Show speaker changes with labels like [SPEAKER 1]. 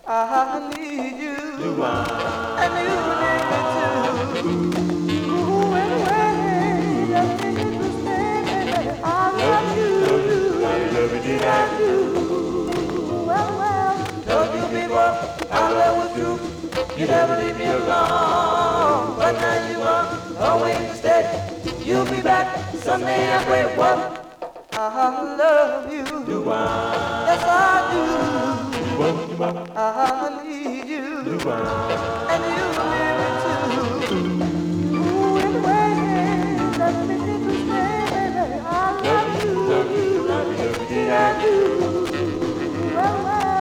[SPEAKER 1] I need you, and you need me too. Ooh, anyway, just need to stay, baby. I love you, love you. Well, told you before, our love was true. You never leave me alone, but now you are always steady. You'll be back someday. I pray, what? I love you. Yes, I do. I need you. And you need me too.